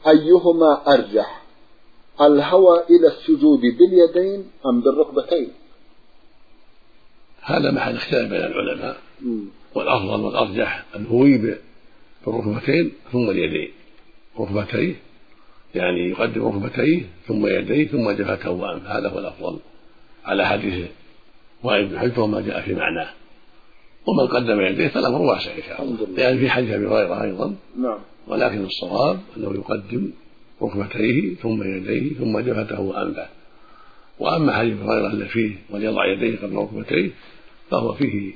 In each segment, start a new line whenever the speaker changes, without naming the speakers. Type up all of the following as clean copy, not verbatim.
أيهما أرجح، الهوى إلى السجود باليدين أم بالركبتين؟
هذا محل اختلاف بين العلماء، والأفضل والأرجح الهوي بالركبتين ثم اليدين، ركبتيه يعني يقدم ركبتيه ثم يديه ثم جبهته وأنفه، هذا هو الأفضل على حديث وائل بن حجر وما جاء في معناه. ومن قدم يديه فالأمر واسع إن شاء الله، لأن في حديث أبي هريرة أيضا، ولكن الصواب أنه يقدم ركبتيه ثم يديه ثم جبهته وأنفه. وأما حديث أبي هريرة الذي فيه وليضع يديه قبل ركبتيه فهو فيه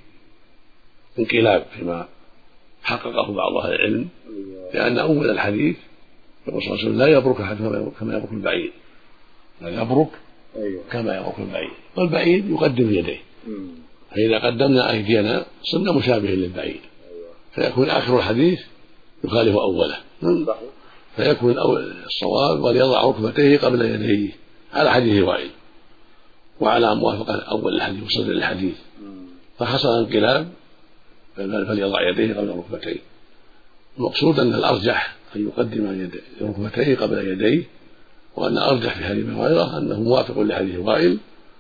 انقلاب فيما حققه بعض أهل العلم، لأن أول الحديث يقول صلى الله عليه وسلم لا يبرك أحدكم كما يبرك البعير، لا يبرك كما يبرك البعير، والبعير يقدم يديه، فإذا قدمنا أيدينا صرنا مشابهين للبعير، فيكون آخر الحديث يخالف أوله، فيكون الصواب وليضع ركبتيه قبل يديه على حديث وائل، وعلى موافقة أول الحديث وصدر الحديث، فحصل انقلاب فليضع يديه قبل ركبتيه. المقصود أن الأرجح أن يقدم ركبتيه قبل يديه، وأن أرجح في حديث أبي هريرة أنه موافق لحديث وائل،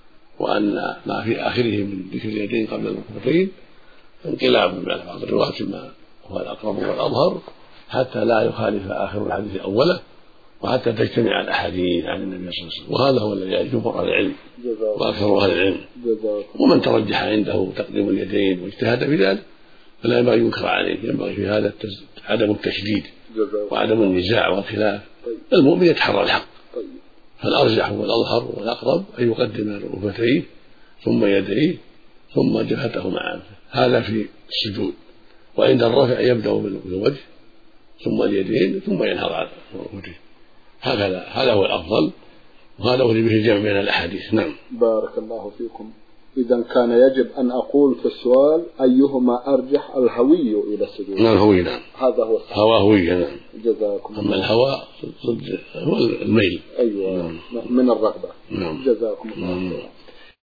وأن ما في آخره من ذكر اليدين قبل الركبتين انقلاب من بعض الرواة ما هو الأقرب والأظهر، حتى لا يخالف آخر الحديث أوله، وحتى تجتمع الأحاديث عن النبي صلى الله عليه وسلم. وهذا هو الذي يجمهر أهل العلم وأكثر أهل العلم، ومن ترجح عنده تقديم اليدين واجتهد في ذلك فلا ينبغي ينكر عليه، ينبغي في هذا عدم التشديد وعدم النزاع والخلاف، المؤمن يتحرى الحق. فالأرجح والأظهر والأقرب أن يقدم ركبتيه ثم يديه ثم جبهته مع أنفه، هذا في السجود. وعند الرفع يبدأ بالوجه ثم اليدين ثم ينهض على ركبته، هذا هو الأفضل، وهذا هو به الجمع بين الأحاديث. نعم.
بارك الله فيكم. إذا كان يجب أن أقول في السؤال أيهما أرجح، الهوي إلى السجود.
نعم الهوي، نعم
هذا هو الصحيح.
هوى هوي، نعم.
جزاكم.
أما الهوى ضد هو الميل.
أيوة. نعم. من الرغبة.
نعم.
جزاكم الله خيرا.